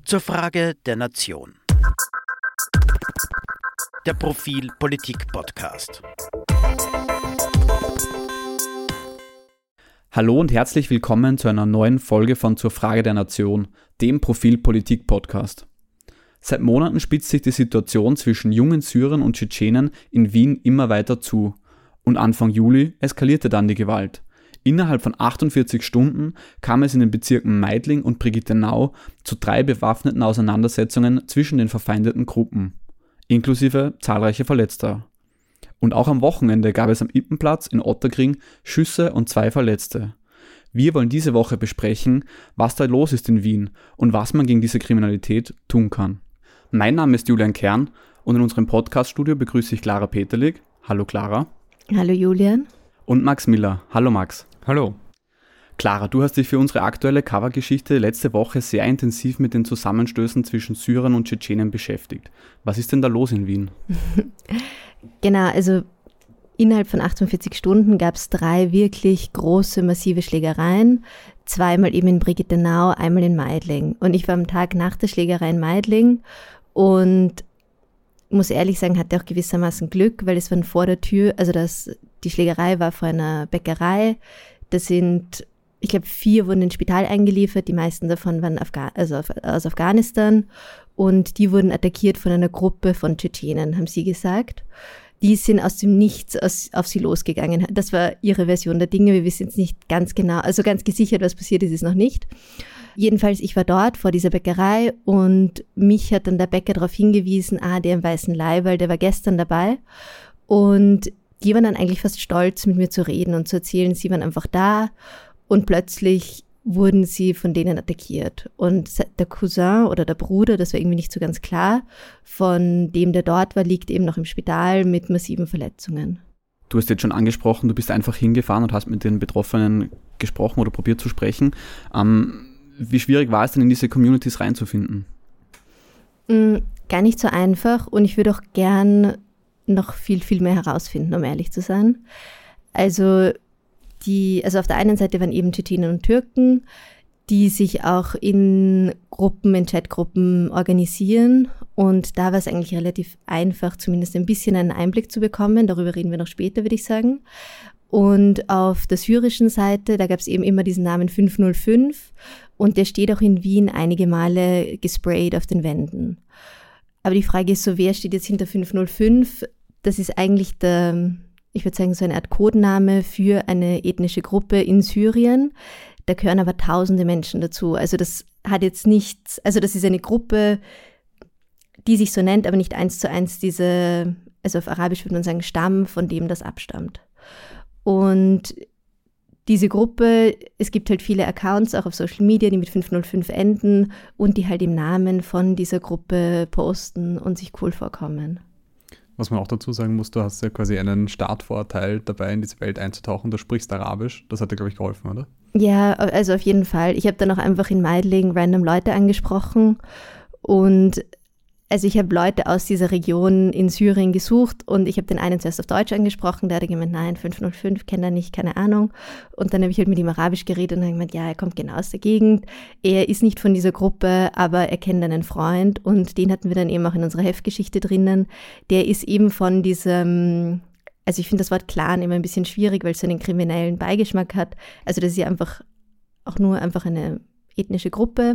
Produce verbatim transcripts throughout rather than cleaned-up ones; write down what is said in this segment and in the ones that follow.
Zur Frage der Nation. Der Profil Politik Podcast. Hallo und herzlich willkommen zu einer neuen Folge von Zur Frage der Nation, dem Profil Politik Podcast. Seit Monaten spitzt sich die Situation zwischen jungen Syrern und Tschetschenen in Wien immer weiter zu. Und Anfang Juli eskalierte dann die Gewalt. Innerhalb von achtundvierzig Stunden kam es in den Bezirken Meidling und Brigittenau zu drei bewaffneten Auseinandersetzungen zwischen den verfeindeten Gruppen, inklusive zahlreicher Verletzter. Und auch am Wochenende gab es am Ippenplatz in Otterkring Schüsse und zwei Verletzte. Wir wollen diese Woche besprechen, was da los ist in Wien und was man gegen diese Kriminalität tun kann. Mein Name ist Julian Kern und in unserem Podcast-Studio begrüße ich Clara Peterlig. Hallo Clara. Hallo Julian. Und Max Miller. Hallo Max. Hallo. Clara, du hast dich für unsere aktuelle Covergeschichte letzte Woche sehr intensiv mit den Zusammenstößen zwischen Syrern und Tschetschenen beschäftigt. Was ist denn da los in Wien? Genau, also innerhalb von achtundvierzig Stunden gab es drei wirklich große, massive Schlägereien. Zweimal eben in Brigittenau, einmal in Meidling. Und ich war am Tag nach der Schlägerei in Meidling und muss ehrlich sagen, hatte auch gewissermaßen Glück, weil es waren vor der Tür, also das, die Schlägerei war vor einer Bäckerei. Das sind, ich glaube, vier wurden ins Spital eingeliefert, die meisten davon waren Afga- also aus Afghanistan und die wurden attackiert von einer Gruppe von Tschetschenen, haben sie gesagt. Die sind aus dem Nichts aus, auf sie losgegangen. Das war ihre Version der Dinge. Wir wissen jetzt nicht ganz genau, also ganz gesichert, was passiert ist, ist noch nicht. Jedenfalls, ich war dort vor dieser Bäckerei und mich hat dann der Bäcker darauf hingewiesen, ah, der im weißen Leihwahl, der war gestern dabei. Und die waren dann eigentlich fast stolz, mit mir zu reden und zu erzählen, sie waren einfach da und plötzlich wurden sie von denen attackiert. Und der Cousin oder der Bruder, das war irgendwie nicht so ganz klar, von dem, der dort war, liegt eben noch im Spital mit massiven Verletzungen. Du hast jetzt schon angesprochen, du bist einfach hingefahren und hast mit den Betroffenen gesprochen oder probiert zu sprechen. Ähm, wie schwierig war es denn, in diese Communities reinzufinden? Mhm, gar nicht so einfach und ich würde auch gern noch viel, viel mehr herausfinden, um ehrlich zu sein. Also die, also auf der einen Seite waren eben Tschetschenen und Türken, die sich auch in Gruppen, in Chatgruppen organisieren und da war es eigentlich relativ einfach, zumindest ein bisschen einen Einblick zu bekommen. Darüber reden wir noch später, würde ich sagen. Und auf der syrischen Seite, da gab es eben immer diesen Namen fünf null fünf und der steht auch in Wien einige Male gesprayt auf den Wänden. Aber die Frage ist so, wer steht jetzt hinter fünf null fünf? Das ist eigentlich der, ich würde sagen, so eine Art Codename für eine ethnische Gruppe in Syrien. Da gehören aber tausende Menschen dazu. Also das hat jetzt nichts, also das ist eine Gruppe, die sich so nennt, aber nicht eins zu eins diese, also auf Arabisch würde man sagen, Stamm, von dem das abstammt. Und diese Gruppe, es gibt halt viele Accounts auch auf Social Media, die mit fünf null fünf enden und die halt im Namen von dieser Gruppe posten und sich cool vorkommen. Was man auch dazu sagen muss, du hast ja quasi einen Startvorteil dabei, in diese Welt einzutauchen. Du sprichst Arabisch. Das hat dir, glaube ich, geholfen, oder? Ja, also auf jeden Fall. Ich habe dann auch einfach in Meidling random Leute angesprochen und also ich habe Leute aus dieser Region in Syrien gesucht und ich habe den einen zuerst auf Deutsch angesprochen, der hat gemeint, nein, fünf null fünf, kennt er nicht, keine Ahnung. Und dann habe ich halt mit ihm Arabisch geredet und habe gemeint, ja, er kommt genau aus der Gegend. Er ist nicht von dieser Gruppe, aber er kennt einen Freund und den hatten wir dann eben auch in unserer Heftgeschichte drinnen. Der ist eben von diesem, also ich finde das Wort Clan immer ein bisschen schwierig, weil es so einen kriminellen Beigeschmack hat. Also das ist ja einfach auch nur einfach eine ethnische Gruppe.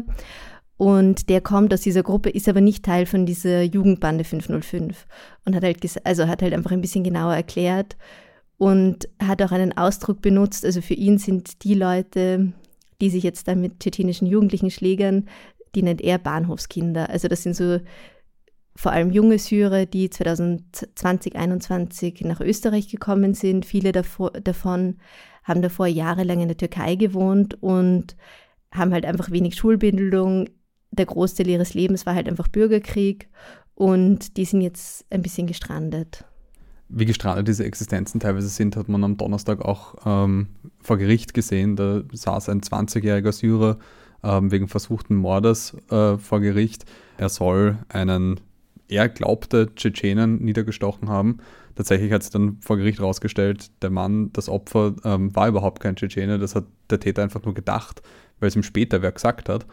Und der kommt aus dieser Gruppe, ist aber nicht Teil von dieser Jugendbande fünf null fünf und hat halt, ges- also hat halt einfach ein bisschen genauer erklärt und hat auch einen Ausdruck benutzt. Also für ihn sind die Leute, die sich jetzt da mit tschetschenischen Jugendlichen schlägern, die nennt er Bahnhofskinder. Also das sind so vor allem junge Syrer, die zwanzig zwanzig, einundzwanzig nach Österreich gekommen sind. Viele davor, davon haben davor jahrelang in der Türkei gewohnt und haben halt einfach wenig Schulbildung. Der Großteil ihres Lebens war halt einfach Bürgerkrieg und die sind jetzt ein bisschen gestrandet. Wie gestrandet diese Existenzen teilweise sind, hat man am Donnerstag auch ähm, vor Gericht gesehen. Da saß ein zwanzigjähriger Syrer ähm, wegen versuchten Mordes äh, vor Gericht. Er soll einen, er glaubte, Tschetschenen niedergestochen haben. Tatsächlich hat es dann vor Gericht rausgestellt, der Mann, das Opfer, ähm, war überhaupt kein Tschetschene. Das hat der Täter einfach nur gedacht, weil es ihm später wer gesagt hat.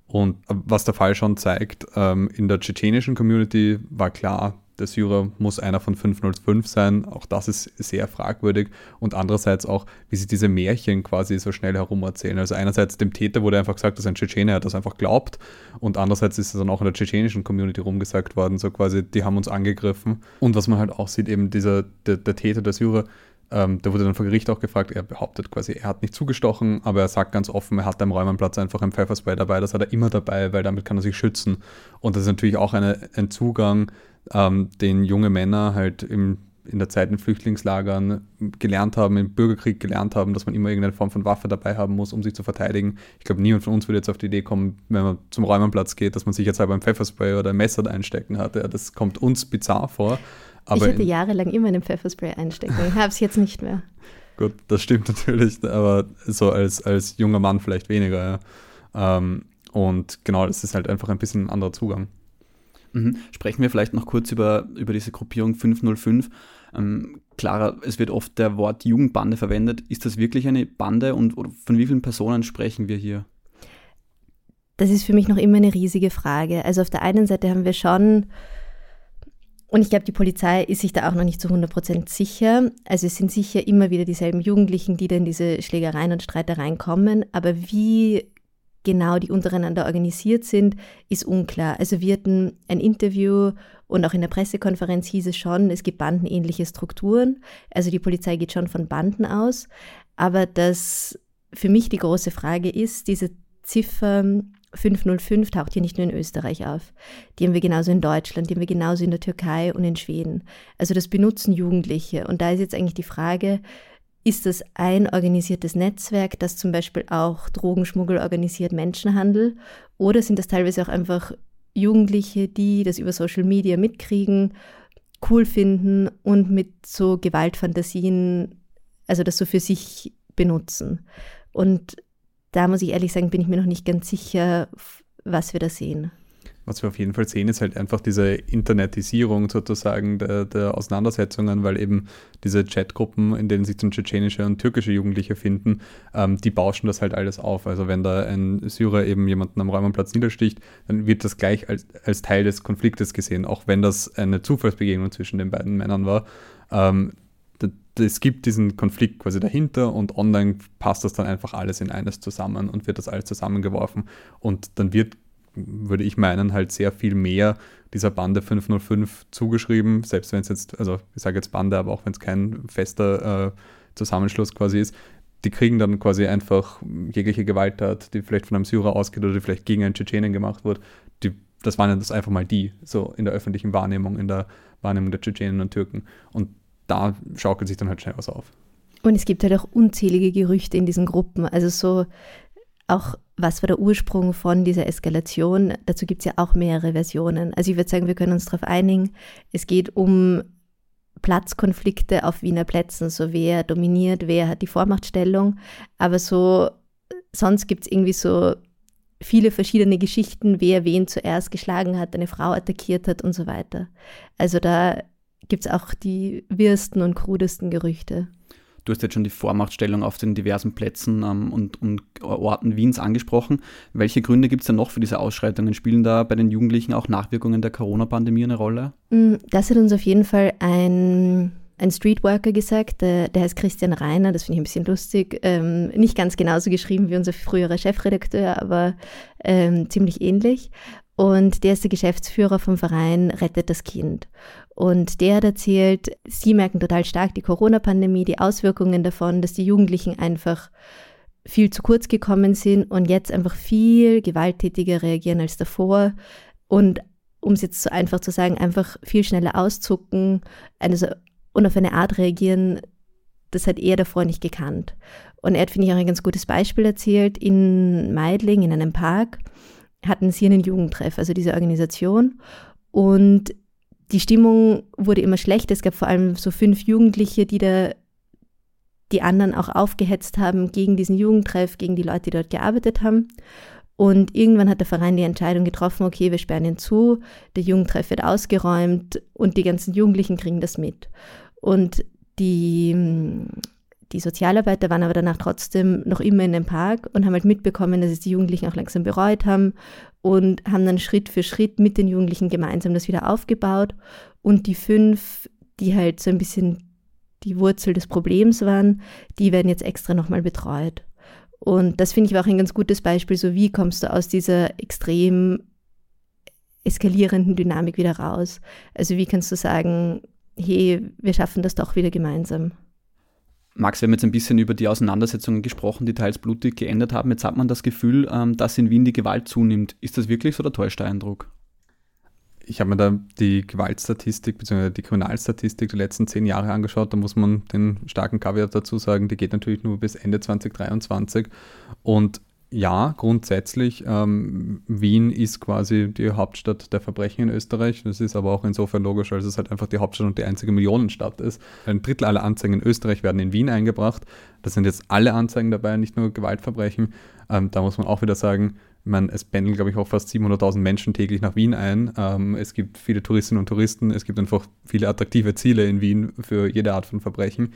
Und was der Fall schon zeigt, ähm, in der tschetschenischen Community war klar, der Syrer muss einer von fünf null fünf sein. Auch das ist sehr fragwürdig. Und andererseits auch, wie sie diese Märchen quasi so schnell herumerzählen. Also einerseits dem Täter wurde einfach gesagt, dass ein Tschetschener er das einfach glaubt. Und andererseits ist es dann auch in der tschetschenischen Community rumgesagt worden, so quasi, die haben uns angegriffen. Und was man halt auch sieht, eben dieser, der, der Täter, der Syrer, ähm, der wurde dann vor Gericht auch gefragt, er behauptet quasi, er hat nicht zugestochen, aber er sagt ganz offen, er hat am Räumenplatz einfach ein Pfefferspray dabei. Das hat er immer dabei, weil damit kann er sich schützen. Und das ist natürlich auch eine, ein Zugang, Ähm, den junge Männer halt im, in der Zeit in Flüchtlingslagern gelernt haben, im Bürgerkrieg gelernt haben, dass man immer irgendeine Form von Waffe dabei haben muss, um sich zu verteidigen. Ich glaube, niemand von uns würde jetzt auf die Idee kommen, wenn man zum Räumenplatz geht, dass man sich jetzt halt beim Pfefferspray oder ein Messer einstecken hat. Ja, das kommt uns bizarr vor. Aber ich hatte jahrelang immer einen Pfefferspray einstecken, habe es jetzt nicht mehr. Gut, das stimmt natürlich, aber so als, als junger Mann vielleicht weniger. Ja. Ähm, und genau, das ist halt einfach ein bisschen ein anderer Zugang. Mhm. Sprechen wir vielleicht noch kurz über, über diese Gruppierung fünf null fünf. Ähm, Clara, es wird oft der Wort Jugendbande verwendet. Ist das wirklich eine Bande und von wie vielen Personen sprechen wir hier? Das ist für mich noch immer eine riesige Frage. Also auf der einen Seite haben wir schon, und ich glaube, die Polizei ist sich da auch noch nicht zu hundert Prozent sicher. Also es sind sicher immer wieder dieselben Jugendlichen, die da in diese Schlägereien und Streitereien kommen. Aber wie genau die untereinander organisiert sind, ist unklar. Also wir hatten ein Interview und auch in der Pressekonferenz hieß es schon, es gibt bandenähnliche Strukturen. Also die Polizei geht schon von Banden aus. Aber das für mich die große Frage ist, diese Ziffer fünf null fünf taucht hier nicht nur in Österreich auf. Die haben wir genauso in Deutschland, die haben wir genauso in der Türkei und in Schweden. Also das benutzen Jugendliche. Und da ist jetzt eigentlich die Frage, ist das ein organisiertes Netzwerk, das zum Beispiel auch Drogenschmuggel organisiert, Menschenhandel? Oder sind das teilweise auch einfach Jugendliche, die das über Social Media mitkriegen, cool finden und mit so Gewaltfantasien, also das so für sich benutzen? Und da muss ich ehrlich sagen, bin ich mir noch nicht ganz sicher, was wir da sehen. Was wir auf jeden Fall sehen, ist halt einfach diese Internetisierung sozusagen der, der Auseinandersetzungen, weil eben diese Chatgruppen, in denen sich dann tschetschenische und türkische Jugendliche finden, ähm, die bauschen das halt alles auf. Also wenn da ein Syrer eben jemanden am Räumenplatz niedersticht, dann wird das gleich als, als Teil des Konfliktes gesehen, auch wenn das eine Zufallsbegegnung zwischen den beiden Männern war. Ähm, es gibt diesen Konflikt quasi dahinter und online passt das dann einfach alles in eines zusammen und wird das alles zusammengeworfen. Und dann wird, würde ich meinen, halt sehr viel mehr dieser Bande fünf null fünf zugeschrieben, selbst wenn es jetzt, also ich sage jetzt Bande, aber auch wenn es kein fester äh, Zusammenschluss quasi ist, die kriegen dann quasi einfach jegliche Gewalttat, die vielleicht von einem Syrer ausgeht oder die vielleicht gegen einen Tschetschenen gemacht wird, die, das waren das einfach mal die, so in der öffentlichen Wahrnehmung, in der Wahrnehmung der Tschetschenen und Türken. Und da schaukelt sich dann halt schnell was auf. Und es gibt halt auch unzählige Gerüchte in diesen Gruppen. Also so auch, was war der Ursprung von dieser Eskalation? Dazu gibt es ja auch mehrere Versionen. Also ich würde sagen, wir können uns darauf einigen, es geht um Platzkonflikte auf Wiener Plätzen. So wer dominiert, wer hat die Vormachtstellung. Aber so sonst gibt es irgendwie so viele verschiedene Geschichten, wer wen zuerst geschlagen hat, eine Frau attackiert hat und so weiter. Also da gibt es auch die wirsten und krudesten Gerüchte. Du hast jetzt schon die Vormachtstellung auf den diversen Plätzen ähm, und, und Orten Wiens angesprochen. Welche Gründe gibt es denn noch für diese Ausschreitungen? Spielen da bei den Jugendlichen auch Nachwirkungen der Corona-Pandemie eine Rolle? Das hat uns auf jeden Fall ein, ein Streetworker gesagt, der, der heißt Christian Reiner, das finde ich ein bisschen lustig. Ähm, nicht ganz genauso geschrieben wie unser früherer Chefredakteur, aber ähm, ziemlich ähnlich. Und der ist der Geschäftsführer vom Verein Rettet das Kind. Und der hat erzählt, sie merken total stark die Corona-Pandemie, die Auswirkungen davon, dass die Jugendlichen einfach viel zu kurz gekommen sind und jetzt einfach viel gewalttätiger reagieren als davor. Und um es jetzt so einfach zu sagen, einfach viel schneller auszucken also, und auf eine Art reagieren, das hat er davor nicht gekannt. Und er hat, finde ich, auch ein ganz gutes Beispiel erzählt. In Meidling, in einem Park, hatten sie einen Jugendtreff, also diese Organisation. Und die Stimmung wurde immer schlechter. Es gab vor allem so fünf Jugendliche, die da die anderen auch aufgehetzt haben gegen diesen Jugendtreff, gegen die Leute, die dort gearbeitet haben. Und irgendwann hat der Verein die Entscheidung getroffen, okay, wir sperren ihn zu, der Jugendtreff wird ausgeräumt und die ganzen Jugendlichen kriegen das mit. Und die, Die Sozialarbeiter waren aber danach trotzdem noch immer in dem Park und haben halt mitbekommen, dass es die Jugendlichen auch langsam bereut haben und haben dann Schritt für Schritt mit den Jugendlichen gemeinsam das wieder aufgebaut. Und die fünf, die halt so ein bisschen die Wurzel des Problems waren, die werden jetzt extra nochmal betreut. Und das finde ich auch ein ganz gutes Beispiel, so wie kommst du aus dieser extrem eskalierenden Dynamik wieder raus? Also wie kannst du sagen, hey, wir schaffen das doch wieder gemeinsam? Max, wir haben jetzt ein bisschen über die Auseinandersetzungen gesprochen, die teils blutig geendet haben. Jetzt hat man das Gefühl, dass in Wien die Gewalt zunimmt. Ist das wirklich so oder täuscht der Eindruck? Ich habe mir da die Gewaltstatistik bzw. die Kriminalstatistik der letzten zehn Jahre angeschaut. Da muss man den starken Kaviar dazu sagen, die geht natürlich nur bis Ende zwanzig dreiundzwanzig. Und ja, grundsätzlich, ähm, Wien ist quasi die Hauptstadt der Verbrechen in Österreich. Das ist aber auch insofern logisch, als es halt einfach die Hauptstadt und die einzige Millionenstadt ist. Ein Drittel aller Anzeigen in Österreich werden in Wien eingebracht. Das sind jetzt alle Anzeigen dabei, nicht nur Gewaltverbrechen. Ähm, da muss man auch wieder sagen, ich meine, es pendeln, glaube ich, auch fast siebenhunderttausend Menschen täglich nach Wien ein. Ähm, es gibt viele Touristinnen und Touristen. Es gibt einfach viele attraktive Ziele in Wien für jede Art von Verbrechen.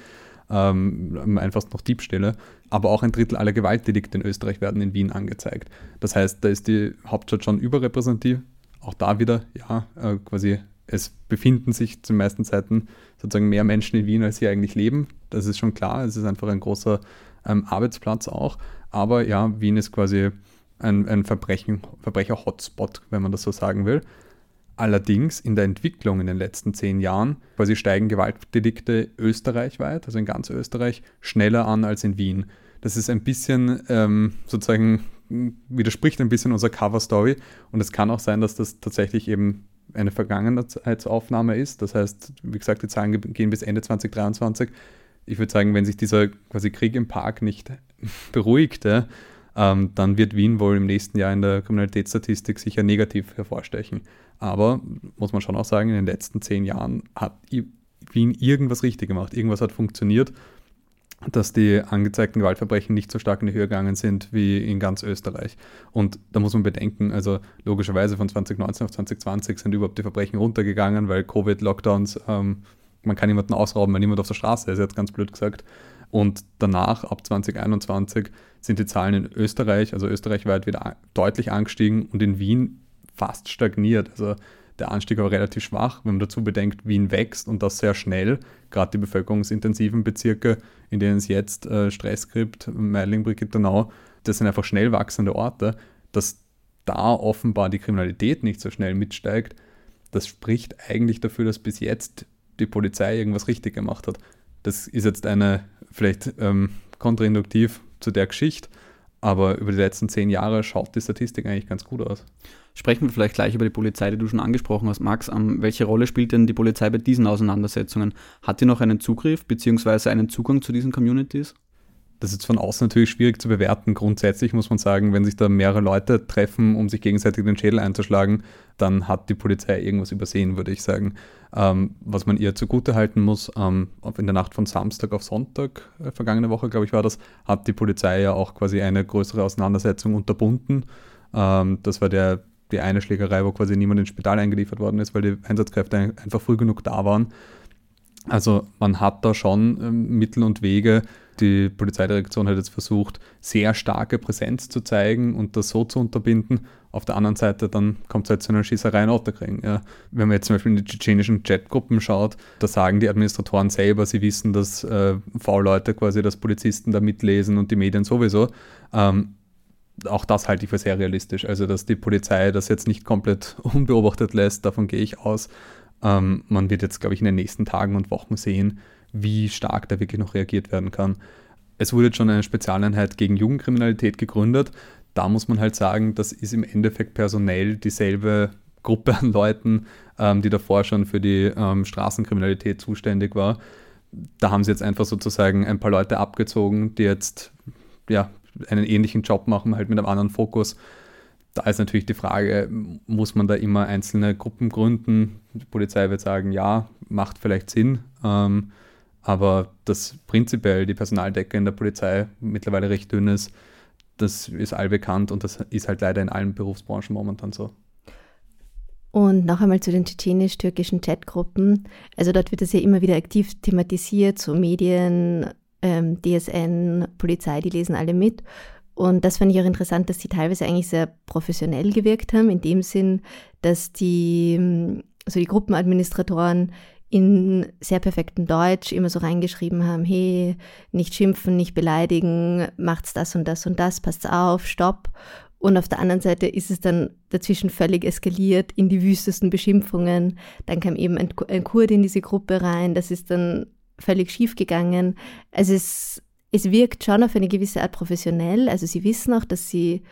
Ähm, am einfachsten noch Diebstähle. Aber auch ein Drittel aller Gewaltdelikte in Österreich werden in Wien angezeigt. Das heißt, da ist die Hauptstadt schon überrepräsentativ. Auch da wieder, ja, äh, quasi, es befinden sich zu den meisten Zeiten sozusagen mehr Menschen in Wien, als hier eigentlich leben. Das ist schon klar. Es ist einfach ein großer ähm, Arbeitsplatz auch. Aber ja, Wien ist quasi ein, ein Verbrechen, Verbrecher-Hotspot, wenn man das so sagen will. Allerdings in der Entwicklung in den letzten zehn Jahren quasi steigen Gewaltdelikte österreichweit, also in ganz Österreich, schneller an als in Wien. Das ist ein bisschen ähm, sozusagen, widerspricht ein bisschen unserer Cover-Story und es kann auch sein, dass das tatsächlich eben eine Vergangenheitsaufnahme ist. Das heißt, wie gesagt, die Zahlen gehen bis Ende zwanzig dreiundzwanzig. Ich würde sagen, wenn sich dieser quasi Krieg im Park nicht beruhigte, ähm, dann wird Wien wohl im nächsten Jahr in der Kriminalitätsstatistik sicher negativ hervorstechen. Aber, muss man schon auch sagen, in den letzten zehn Jahren hat Wien irgendwas richtig gemacht. Irgendwas hat funktioniert, dass die angezeigten Gewaltverbrechen nicht so stark in die Höhe gegangen sind wie in ganz Österreich. Und da muss man bedenken, also logischerweise von zwanzig neunzehn auf zwanzig zwanzig sind überhaupt die Verbrechen runtergegangen, weil Covid, Lockdowns, ähm, man kann niemanden ausrauben, weil niemand auf der Straße ist, jetzt ganz blöd gesagt. Und danach, ab zwanzig einundzwanzig, sind die Zahlen in Österreich, also österreichweit, wieder deutlich angestiegen und in Wien fast stagniert. Also der Anstieg war relativ schwach, wenn man dazu bedenkt, Wien wächst und das sehr schnell. Gerade die bevölkerungsintensiven Bezirke, in denen es jetzt äh, Stress gibt, Meidling, Brigitte-Donau, das sind einfach schnell wachsende Orte. Dass da offenbar die Kriminalität nicht so schnell mitsteigt, das spricht eigentlich dafür, dass bis jetzt die Polizei irgendwas richtig gemacht hat. Das ist jetzt eine, vielleicht ähm, kontrainduktiv zu der Geschichte, aber über die letzten zehn Jahre schaut die Statistik eigentlich ganz gut aus. Sprechen wir vielleicht gleich über die Polizei, die du schon angesprochen hast, Max. Um, welche Rolle spielt denn die Polizei bei diesen Auseinandersetzungen? Hat die noch einen Zugriff bzw. einen Zugang zu diesen Communities? Das ist jetzt von außen natürlich schwierig zu bewerten. Grundsätzlich muss man sagen, wenn sich da mehrere Leute treffen, um sich gegenseitig den Schädel einzuschlagen, dann hat die Polizei irgendwas übersehen, würde ich sagen. Ähm, was man ihr zugutehalten muss, ähm, in der Nacht von Samstag auf Sonntag, äh, vergangene Woche, glaube ich, war das, hat die Polizei ja auch quasi eine größere Auseinandersetzung unterbunden. Ähm, das war der, die eine Schlägerei, wo quasi niemand ins Spital eingeliefert worden ist, weil die Einsatzkräfte einfach früh genug da waren. Also man hat da schon ähm, Mittel und Wege. Die Polizeidirektion hat jetzt versucht, sehr starke Präsenz zu zeigen und das so zu unterbinden. Auf der anderen Seite dann kommt es halt zu einer Schießerei in Otterkring. Ja. Wenn man jetzt zum Beispiel in die tschetschenischen Chatgruppen schaut, da sagen die Administratoren selber, sie wissen, dass äh, V-Leute quasi, dass Polizisten da mitlesen und die Medien sowieso. Ähm, auch das halte ich für sehr realistisch. Also dass die Polizei das jetzt nicht komplett unbeobachtet lässt, davon gehe ich aus. Ähm, man wird jetzt, glaube ich, in den nächsten Tagen und Wochen sehen, wie stark da wirklich noch reagiert werden kann. Es wurde jetzt schon eine Spezialeinheit gegen Jugendkriminalität gegründet. Da muss man halt sagen, das ist im Endeffekt personell dieselbe Gruppe an Leuten, ähm, die davor schon für die ähm, Straßenkriminalität zuständig war. Da haben sie jetzt einfach sozusagen ein paar Leute abgezogen, die jetzt ja, einen ähnlichen Job machen, halt mit einem anderen Fokus. Da ist natürlich die Frage, muss man da immer einzelne Gruppen gründen? Die Polizei wird sagen, ja, macht vielleicht Sinn. Ähm, aber dass prinzipiell die Personaldecke in der Polizei mittlerweile recht dünn ist, das ist allbekannt und das ist halt leider in allen Berufsbranchen momentan so. Und noch einmal zu den tschetschenisch-türkischen Chatgruppen. Also dort wird es ja immer wieder aktiv thematisiert, so Medien ähm, D S N, Polizei, die lesen alle mit. Und das fand ich auch interessant, dass die teilweise eigentlich sehr professionell gewirkt haben, in dem Sinn, dass die, also die Gruppenadministratoren in sehr perfektem Deutsch immer so reingeschrieben haben, hey, nicht schimpfen, nicht beleidigen, macht's das und das und das, passt auf, stopp. Und auf der anderen Seite ist es dann dazwischen völlig eskaliert in die wüstesten Beschimpfungen. Dann kam eben ein, ein Kurde in diese Gruppe rein, das ist dann völlig schief gegangen. Also es Es wirkt schon auf eine gewisse Art professionell. Also sie wissen auch, dass sie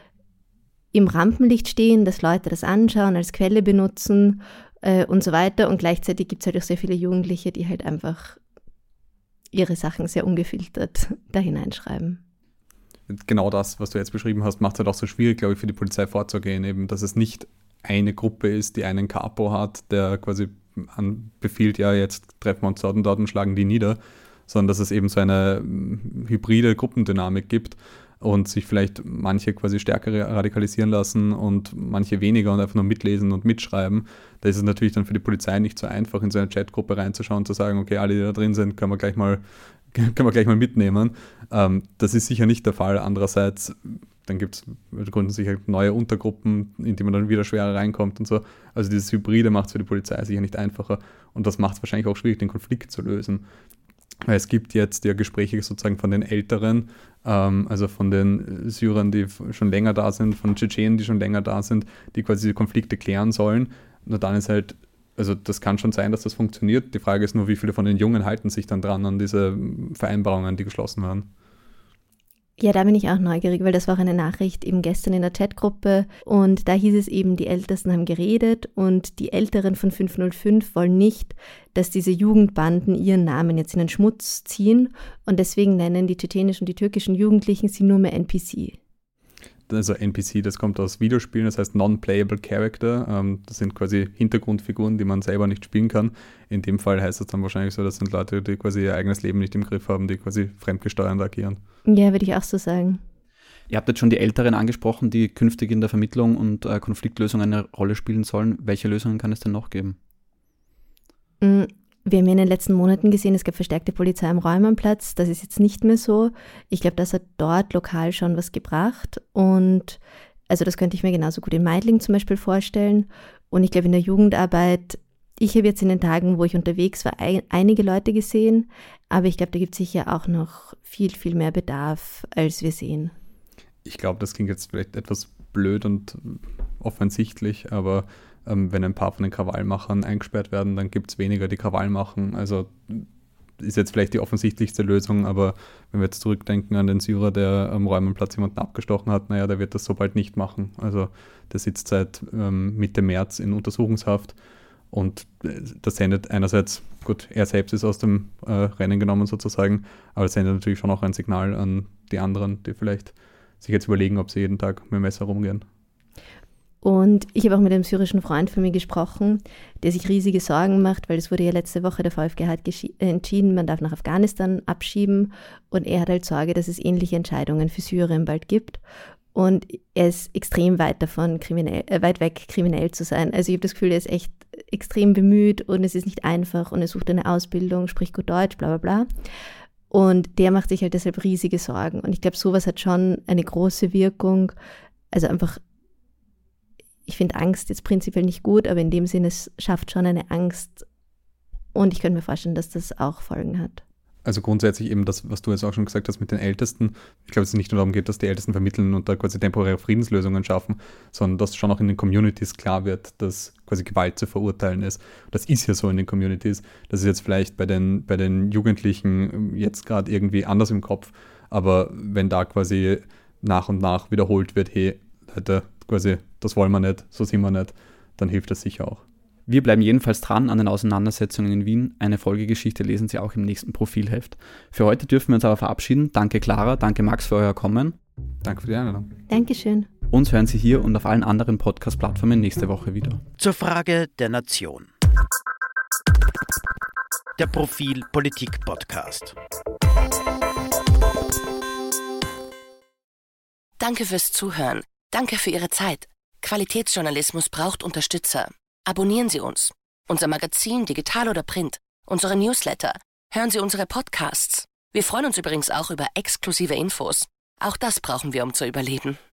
im Rampenlicht stehen, dass Leute das anschauen, als Quelle benutzen äh, und so weiter. Und gleichzeitig gibt es halt auch sehr viele Jugendliche, die halt einfach ihre Sachen sehr ungefiltert da hineinschreiben. Genau das, was du jetzt beschrieben hast, macht es halt auch so schwierig, glaube ich, für die Polizei vorzugehen, eben, dass es nicht eine Gruppe ist, die einen Capo hat, der quasi befiehlt, ja, jetzt treffen wir uns dort und dort und schlagen die nieder, sondern dass es eben so eine hybride Gruppendynamik gibt und sich vielleicht manche quasi stärker radikalisieren lassen und manche weniger und einfach nur mitlesen und mitschreiben. Da ist es natürlich dann für die Polizei nicht so einfach, in so eine Chatgruppe reinzuschauen und zu sagen, okay, alle, die da drin sind, können wir gleich mal, können wir gleich mal mitnehmen. Ähm, das ist sicher nicht der Fall. Andererseits, dann gibt es grundsätzlich neue Untergruppen, in die man dann wieder schwerer reinkommt und so. Also dieses Hybride macht es für die Polizei sicher nicht einfacher und das macht es wahrscheinlich auch schwierig, den Konflikt zu lösen. Weil es gibt jetzt ja Gespräche sozusagen von den Älteren, ähm, also von den Syrern, die schon länger da sind, von Tschetschenen, die schon länger da sind, die quasi die Konflikte klären sollen. Nur dann ist halt, also das kann schon sein, dass das funktioniert. Die Frage ist nur, wie viele von den Jungen halten sich dann dran an diese Vereinbarungen, die geschlossen werden. Ja, da bin ich auch neugierig, weil das war auch eine Nachricht eben gestern in der Chatgruppe und da hieß es eben, die Ältesten haben geredet und die Älteren von fünf null fünf wollen nicht, dass diese Jugendbanden ihren Namen jetzt in den Schmutz ziehen und deswegen nennen die tschetschenischen und die türkischen Jugendlichen sie nur mehr N P C. Also N P C, das kommt aus Videospielen, das heißt Non-Playable Character. Ähm, das sind quasi Hintergrundfiguren, die man selber nicht spielen kann. In dem Fall heißt das dann wahrscheinlich so, das sind Leute, die quasi ihr eigenes Leben nicht im Griff haben, die quasi fremdgesteuernd agieren. Ja, würde ich auch so sagen. Ihr habt jetzt schon die Älteren angesprochen, die künftig in der Vermittlung und äh, Konfliktlösung eine Rolle spielen sollen. Welche Lösungen kann es denn noch geben? Mm. Wir haben ja in den letzten Monaten gesehen, es gab verstärkte Polizei am Räumernplatz. Das ist jetzt nicht mehr so. Ich glaube, das hat dort lokal schon was gebracht. Und also das könnte ich mir genauso gut in Meidling zum Beispiel vorstellen. Und ich glaube, in der Jugendarbeit, ich habe jetzt in den Tagen, wo ich unterwegs war, ein, einige Leute gesehen. Aber ich glaube, da gibt es sicher auch noch viel, viel mehr Bedarf, als wir sehen. Ich glaube, das klingt jetzt vielleicht etwas blöd und offensichtlich, aber Ähm, wenn ein paar von den Krawallmachern eingesperrt werden, dann gibt es weniger, die Krawall machen. Also ist jetzt vielleicht die offensichtlichste Lösung, aber wenn wir jetzt zurückdenken an den Syrer, der am Räumernplatz jemanden abgestochen hat, naja, der wird das so bald nicht machen. Also der sitzt seit ähm, Mitte März in Untersuchungshaft und das sendet einerseits, gut, er selbst ist aus dem äh, Rennen genommen sozusagen, aber es sendet natürlich schon auch ein Signal an die anderen, die vielleicht sich jetzt überlegen, ob sie jeden Tag mit dem Messer rumgehen. Und ich habe auch mit einem syrischen Freund von mir gesprochen, der sich riesige Sorgen macht, weil es wurde ja letzte Woche, der VfG hat geschi- äh, entschieden, man darf nach Afghanistan abschieben und er hat halt Sorge, dass es ähnliche Entscheidungen für Syrien bald gibt und er ist extrem weit davon, kriminell, äh, weit weg kriminell zu sein. Also ich habe das Gefühl, er ist echt extrem bemüht und es ist nicht einfach und er sucht eine Ausbildung, spricht gut Deutsch, bla bla bla. Und der macht sich halt deshalb riesige Sorgen und ich glaube, sowas hat schon eine große Wirkung, also einfach. Ich finde Angst jetzt prinzipiell nicht gut, aber in dem Sinne, es schafft schon eine Angst und ich könnte mir vorstellen, dass das auch Folgen hat. Also grundsätzlich eben das, was du jetzt auch schon gesagt hast mit den Ältesten. Ich glaube, dass es nicht nur darum geht, dass die Ältesten vermitteln und da quasi temporäre Friedenslösungen schaffen, sondern dass schon auch in den Communities klar wird, dass quasi Gewalt zu verurteilen ist. Das ist ja so in den Communities. Das ist jetzt vielleicht bei den, bei den Jugendlichen jetzt gerade irgendwie anders im Kopf, aber wenn da quasi nach und nach wiederholt wird, hey, Leute, quasi, das wollen wir nicht, so sind wir nicht, dann hilft das sicher auch. Wir bleiben jedenfalls dran an den Auseinandersetzungen in Wien. Eine Folgegeschichte lesen Sie auch im nächsten Profilheft. Für heute dürfen wir uns aber verabschieden. Danke Clara, danke Max für euer Kommen. Danke für die Einladung. Dankeschön. Uns hören Sie hier und auf allen anderen Podcast-Plattformen nächste Woche wieder. Zur Frage der Nation. Der Profil Politik Podcast. Danke fürs Zuhören. Danke für Ihre Zeit. Qualitätsjournalismus braucht Unterstützer. Abonnieren Sie uns. Unser Magazin, digital oder print. Unsere Newsletter. Hören Sie unsere Podcasts. Wir freuen uns übrigens auch über exklusive Infos. Auch das brauchen wir, um zu überleben.